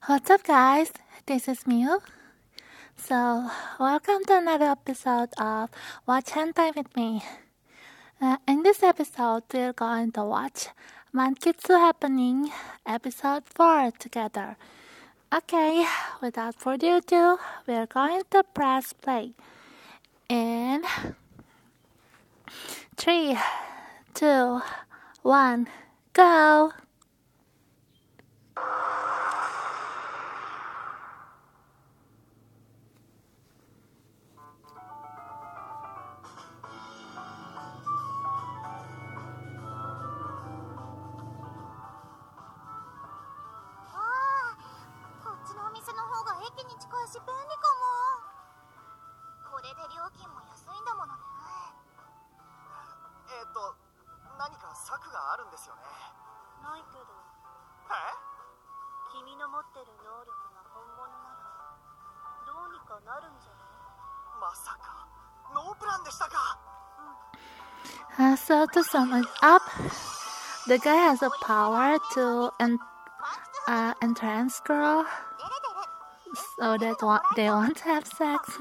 What's up, guys? This is Miu. So, welcome to another episode of Watch Hentai with me. In this episode, we're going to watch Mankitsu Happening Episode 4 together. Okay, without further ado, we're going to press play. In 3, 2, 1, go! 何か策があるんですよね。 ないけど。君の持ってる能力が本物ならどうにかなるんじゃない？ まさかノープランでしたか。 So to sum it up, the guy has a power to entrance girl so that they want to have sex.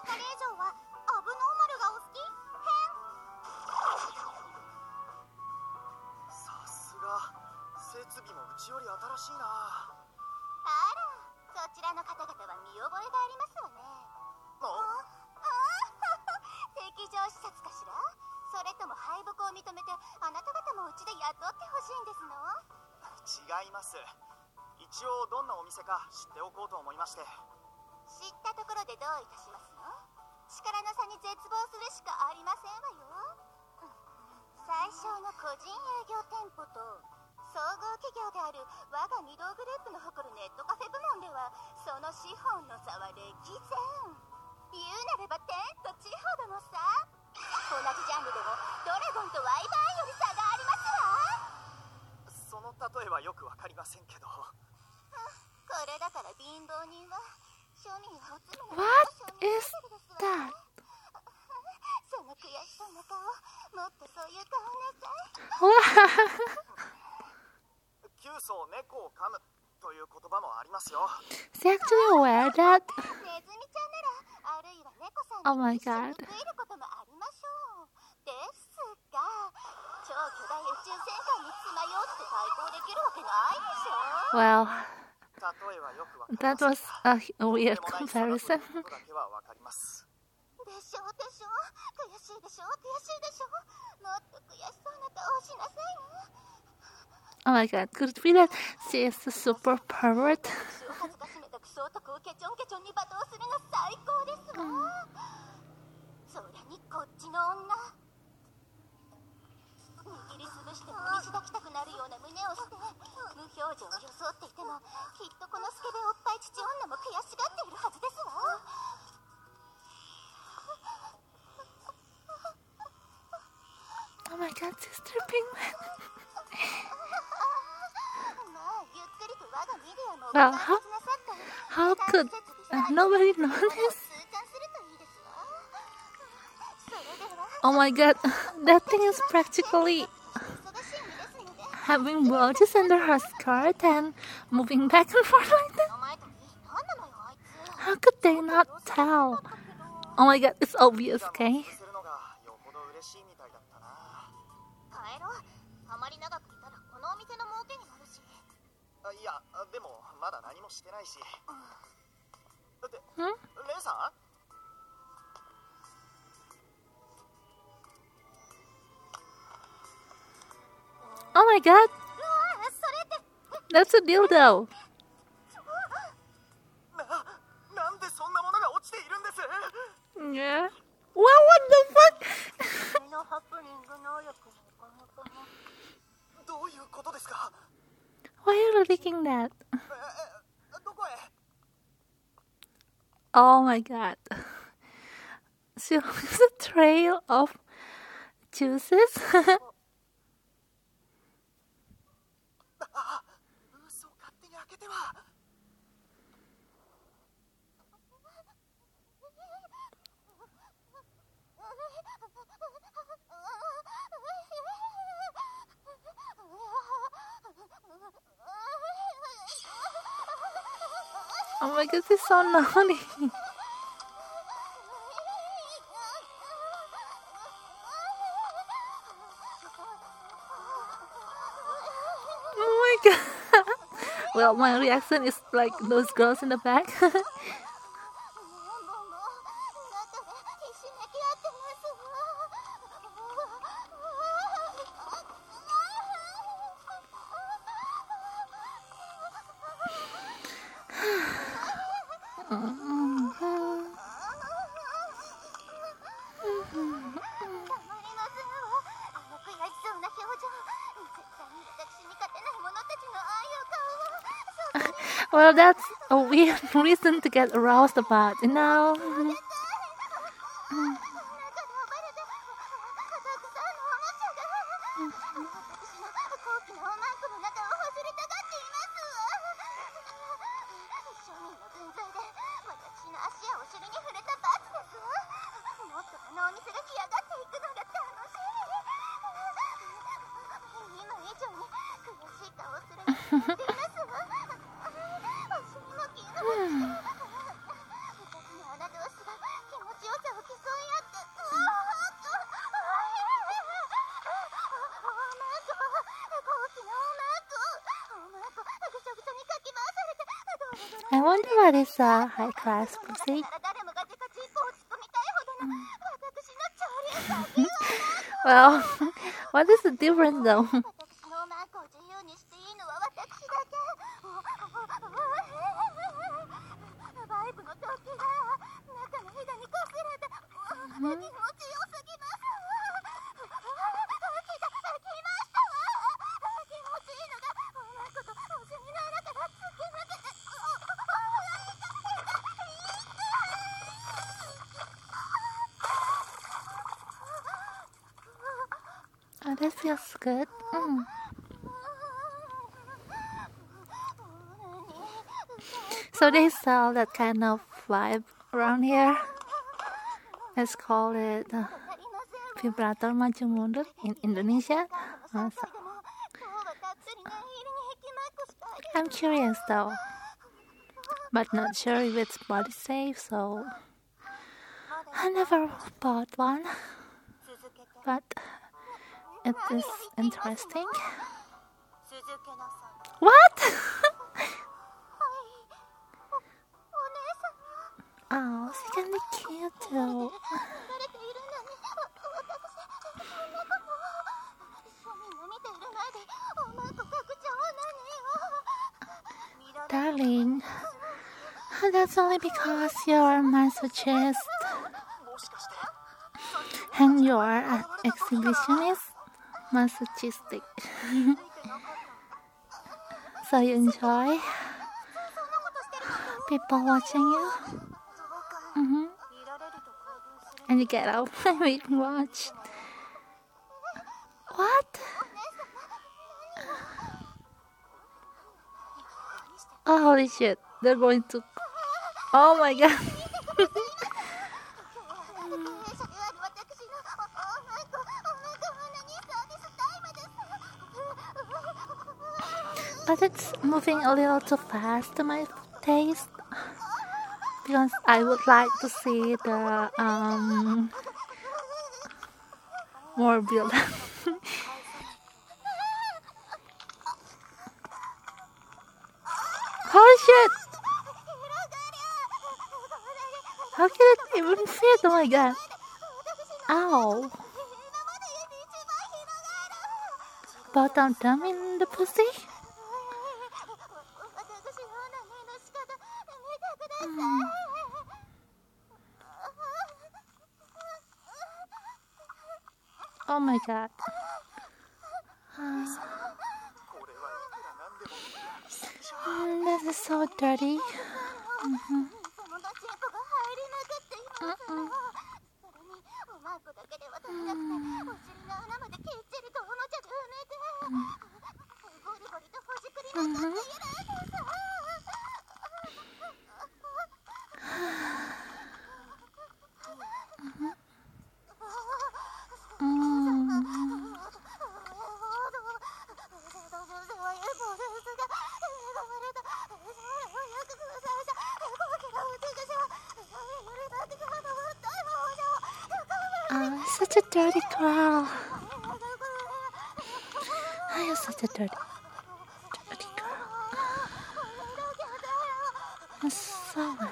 設備もうちより新しいな。 あら、そちらの方々は見覚えがありますわね。敵情視察かしら？それとも敗北を認めてあなた方もうちで雇ってほしいんですの？ 違います。一応どんなお店か知っておこうと思いまして。 知ったところでどういたしますの？力の差に絶望するしかありませんわよ。最小の個人営業店舗と総合企業である我が御堂グループの誇るネットカフェ部門ではその資本の差は歴然。言うなれば天と地ほどの差。同じジャンルでもドラゴンとワイバーンより差がありますわ。 その例えはよくわかりませんけど。 これだから貧乏人は庶民を詰め What is that? その悔しそうな顔、もっとそういう顔なさい。 急走猫を噛むという言葉もありますよ。 Is he actually aware of that? ネズミちゃんならあるいは猫さん Oh my に一緒 god. に食えることもありましょう。ですが超巨大宇宙戦艦につまようって対抗できるわけないでしょ。 Well, 例えはよくわかり that ません was が、 a weird とんでもない comparison. 差だということだけはわかります。 でしょでしょ。悔しいでしょ悔しいでしょ。もっと悔しそうな顔をしなさいな。 Oh my god, could it be that she is a super pervert? 恥ずかしめたクソ男をケチョンケチョンに罵倒するが最高ですわ。それにこっちの女、握りつぶして振りしだきたくなるような胸をして無表情を装っていてもきっとこのスケベおっぱい父女も悔しがっているはずですわ。 Oh my god, Sister Penguin. Well, how could nobody know this? Oh my god, that thing is practically having bulges under her skirt and moving back and forth like that. How could they not tell? Oh my god, it's obvious, okay? いや、でもまだ何もしてないし。だって、 ん？ レイさん？ Oh my god! That's a dildo! なんでそんなものが落ちているんです？ Yeah. Well, what the fuck? どういうことですか？ Why are you leaking that? どこへ？ Oh my god. She has a trail of juices. 嘘を勝手に開けては。 Oh my god, this is so naughty. Oh my god. Well, my reaction is like those girls in the back. ？Well, that's a weird reason to get aroused about, you know? I wonder what is a high class pussy. Well, what is the difference though? Oh, that feels good. So they sell that kind of vibe around here. Let's call it vibrator maju mundur in Indonesia. I'm curious though, but not sure if it's body safe, so I never bought one. But it is interesting. What? Oh, she can be cute too. Darling, that's only because you're a masochist and you're an exhibitionist. Masochistic. So you enjoy people watching you? And you get up and we watch. What? Oh, holy shit. They're going to... Oh my god. But it's moving a little too fast to my taste, because I would like to see the more build up. Holy shit! How can it even fit? Oh my god. Ow. Bottom down in the pussy? Oh my god. This is so dirty. such a dirty girl. You're such a dirty girl. I'm sorry.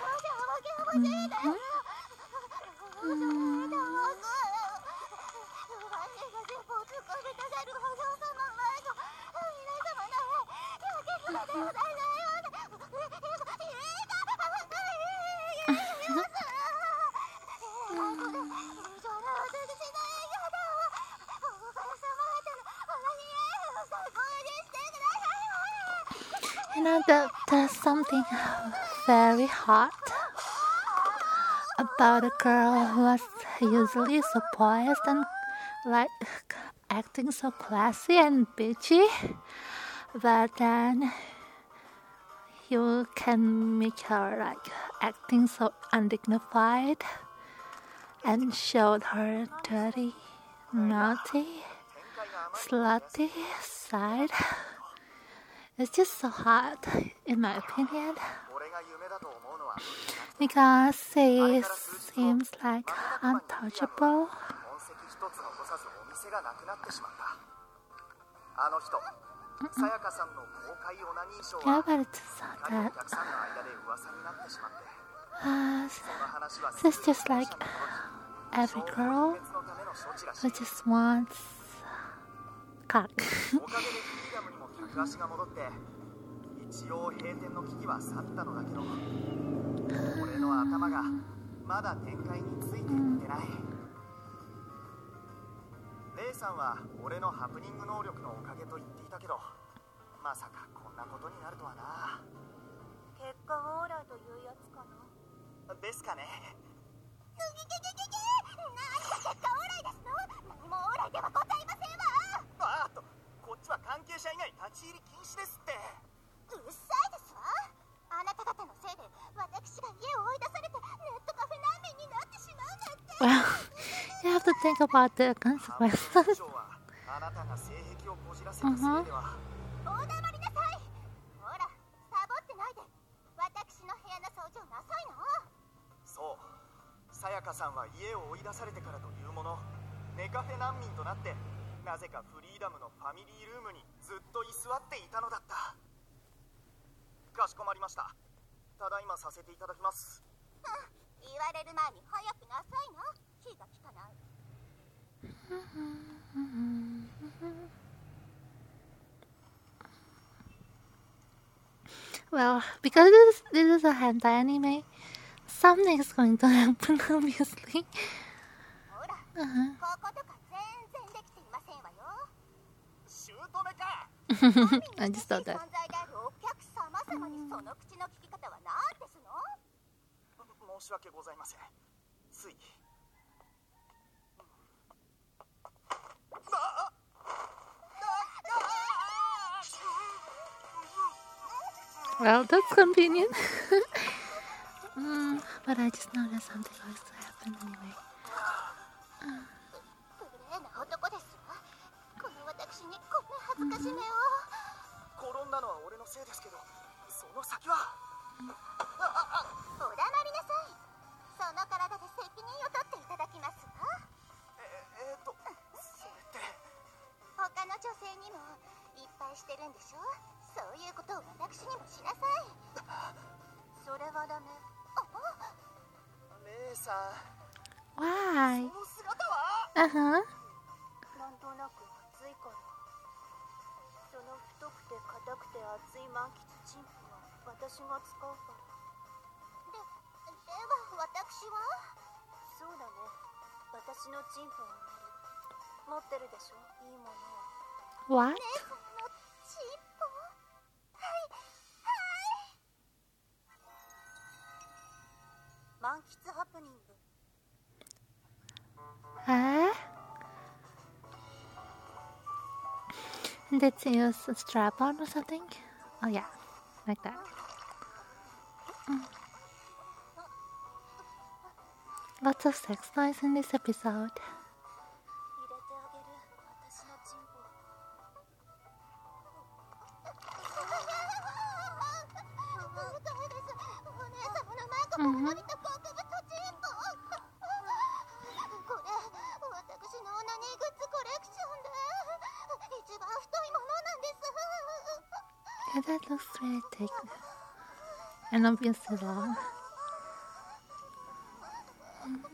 You know that there's something very hot about a girl who is usually so poised and like acting so classy and bitchy, but then you can make her like acting so undignified and showed her dirty, naughty, slutty side. It's just so hot, in my opinion, because she seems like untouchable. Yeah, but it's not that. She's just like every girl who just wants cock. 東が戻って一応閉店の危機は去ったのだけど、俺の頭がまだ展開についていってない。レイさんは俺のハプニング能力のおかげと言っていたけど、まさかこんなことになるとはな。 結果オーライというやつかな。 ですかね。 何が結果オーライですの？何もオーライではございませんわ。 あーっと、こっちは関係者以外立ち入り禁止ですって。 うっさいですわ。あなた方のせいで私が家を追い出されてネットカフェ難民になってしまうなんて。 Well, you have to think about the consequences. あなたが性癖をこじらせたせいでは。 お黙りなさい。ほら、サボってないで。私の部屋の掃除をなさいの。 そう、さやかさんは家を追い出されてからというもの、ネカフェ難民となってなぜかフリーダムのファミリールームにずっと居座っていたのだった。かしこまりました。ただいまさせていただきます。 言われる前に早くなさいな。気が利かない。 Well, because this is a hentai anime, something is going to happen, obviously. ほら、こことか全然できていませんわよ。 姑か。 I just thought that. 存在であるお客様様にその口の聞き方は何ですの？ 申し訳ございません。つい。 Well, that's convenient. But I just noticed something else to happen anyway. 無礼な男ですわ。この私にこんな恥ずかしめを。 転んだのは俺のせいですけど、その先は。 お黙りなさい。その体で責任を取っていただきますわ。 それって。 他の女性にもいっぱいしてるんでしょ。そういうことを私にもしなさい。それはダメ。 レイさん。 Why? その姿は。 なんとなく暑いから。その太くて硬くて熱い満喫チンプは私が使うから。では私は？そうだね。私のチンプを塗る。持ってるでしょ、いいものを。 What? 姉さんのチンポ？満喫ハプニング。 Did she use a strap-on or something? Oh yeah, like that. Lots of sex toys in this episode. 入れてあげる、私のチンポ。お姉様のマークも伸びた極太チンポ。これ、私 that looks really thick and obviously long. お姉様の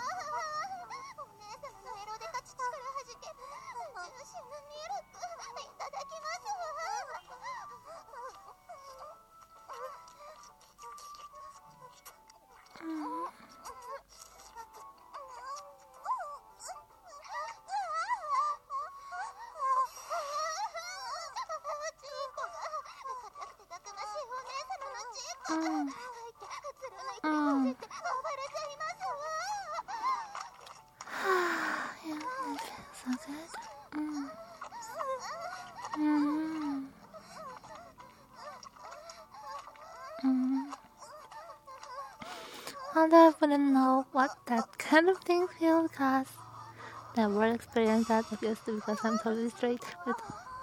エロデカチからはじけジューシーなミルクいただきますわ。 Although I wouldn't know what that kind of thing feels because never experienced that, I guess because I'm totally straight. But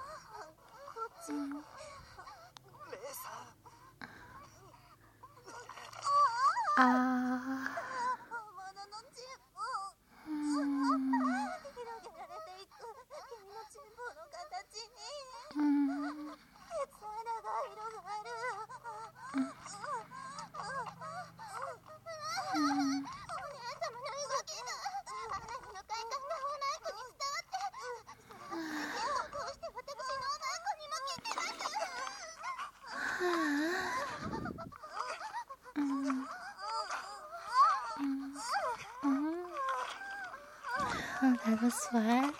that was fun.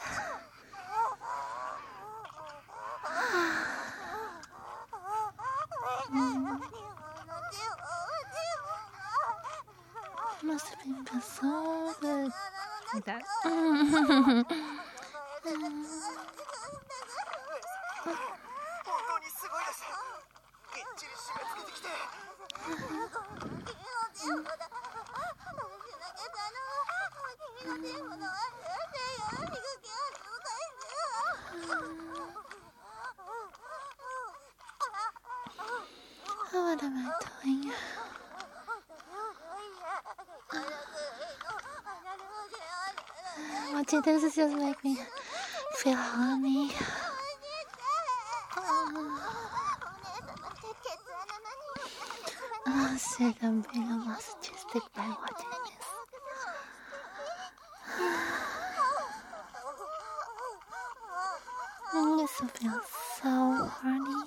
Must have been so good. Like that. ？What am I doing? Watching this is just make me feel horny. Oh shit, I'm being a masochistic by watching this. This will feel so horny.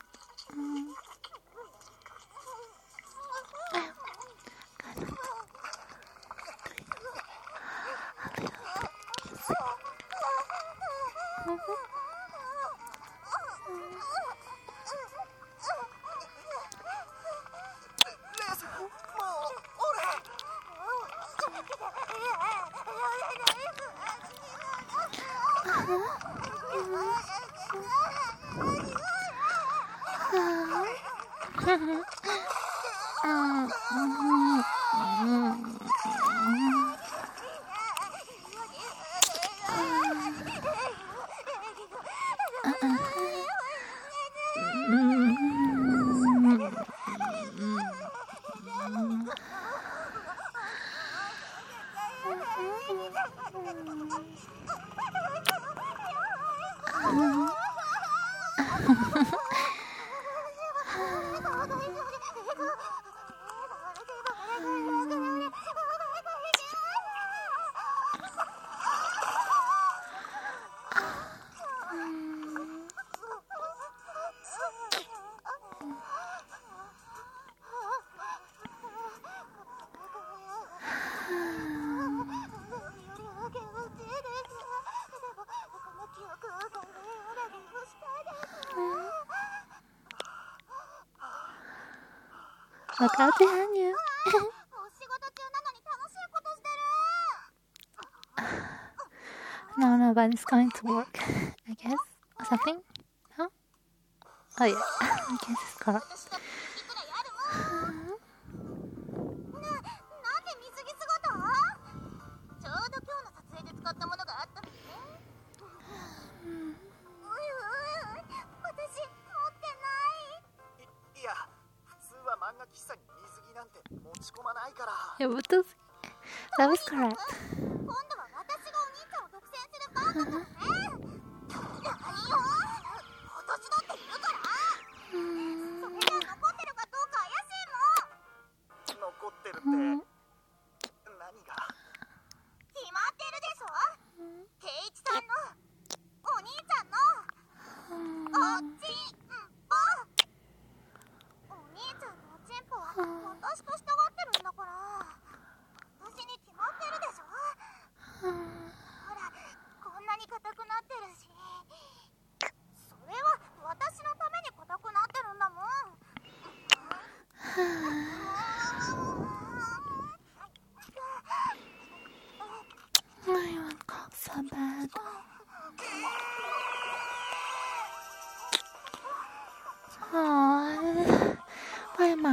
Look out behind you. No, nobody's going to work, I guess. Or something? No? Oh yeah, I guess it's correct. Yeah, but that was correct.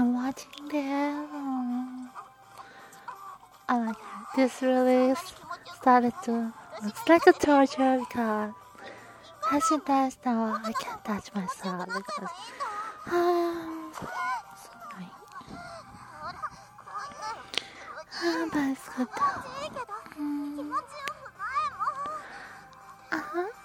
I'm watching them. Oh my god, this release started to looks like a torture because as she does now, I can't touch myself because so annoying. But it's good though. Uh-huh.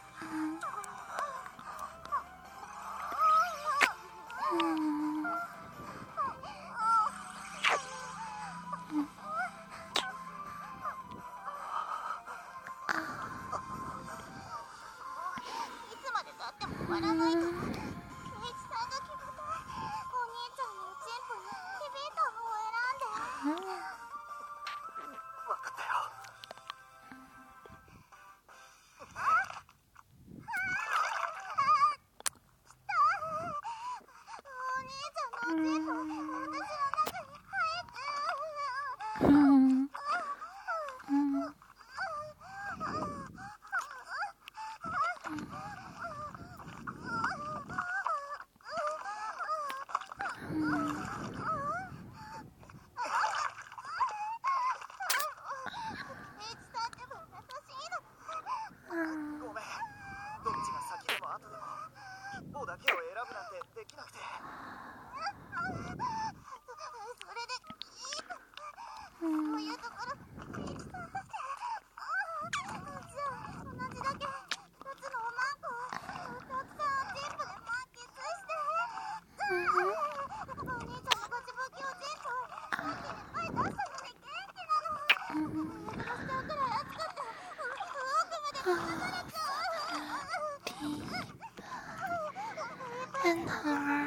And her.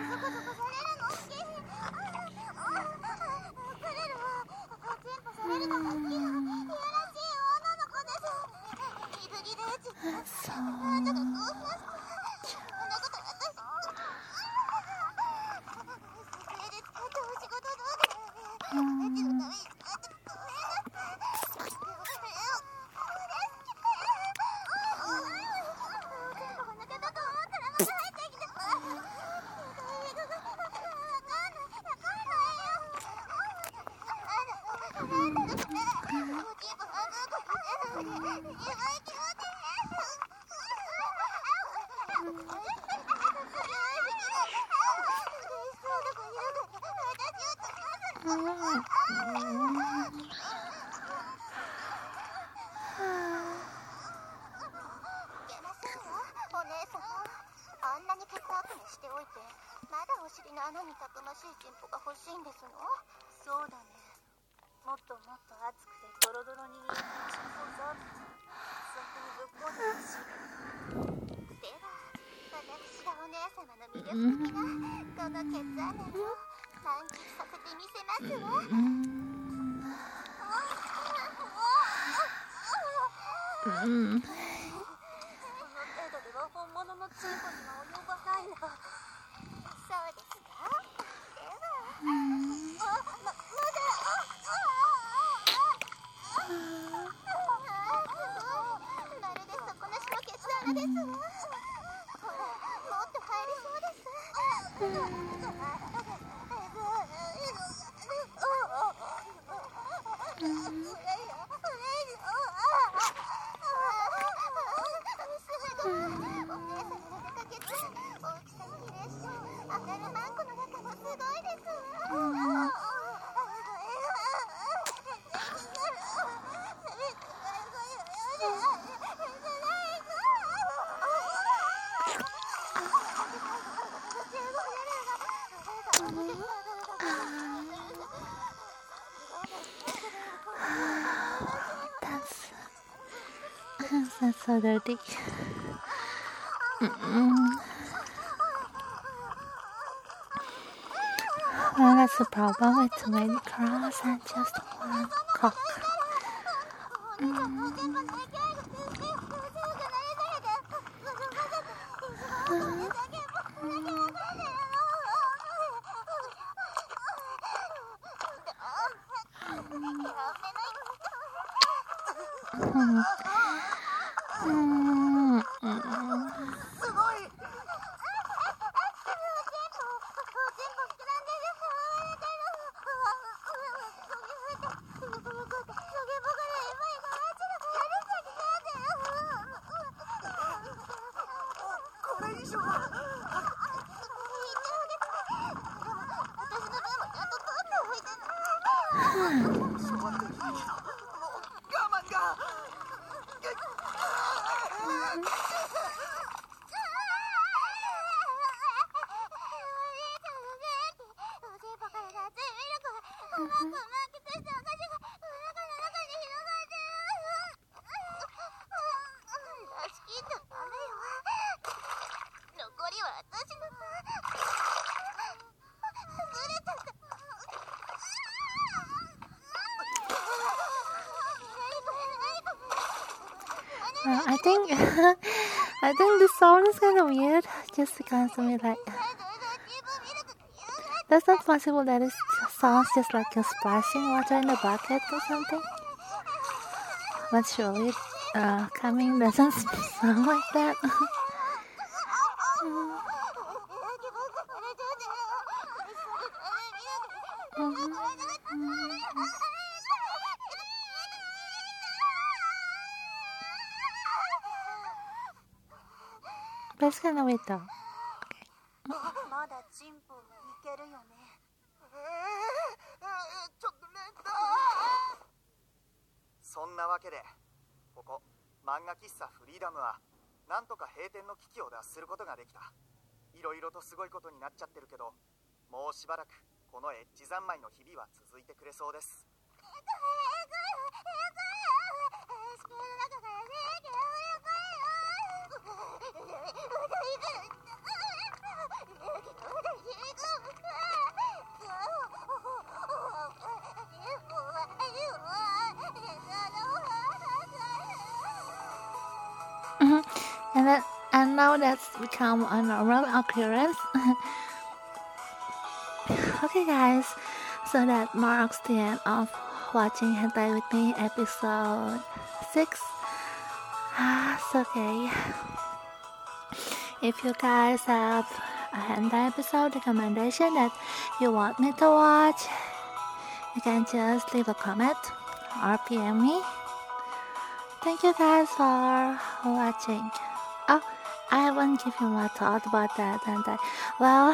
That's so dirty. Well, that's the problem with too many crowns and just one cock. I think I think the sound is kind of weird. Just because of me, like that's not possible. That it sounds just like you're splashing water in a bucket or something. But surely, coming doesn't sound like that. That's kind of weird though. Okay. まだチンポもいけるよね。 ちょっとレンタそんなわけでここ漫画喫茶フリーダムはなんとか閉店の危機を脱することができた。いろいろとすごいことになっちゃってるけど、もうしばらくこのエッジ三昧の日々は続いてくれそうです。 And now that's become a normal occurrence. Okay, guys, so that marks the end of watching Hentai with Me episode 6. It's okay. If you guys have a hentai episode recommendation that you want me to watch, you can just leave a comment or PM me. Thank you guys for watching. Oh, I haven't given my thought about that hentai. Well,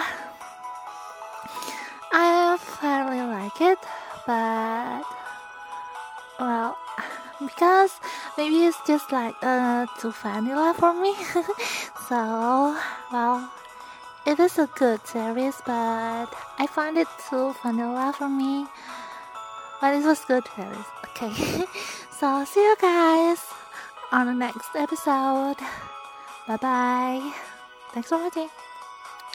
I fairly like it, but well, because maybe it's just like too vanilla for me. So, well, it is a good series, but I found it too vanilla for me. But it was good series. Okay, so see you guys on the next episode. Bye bye. Thanks for watching.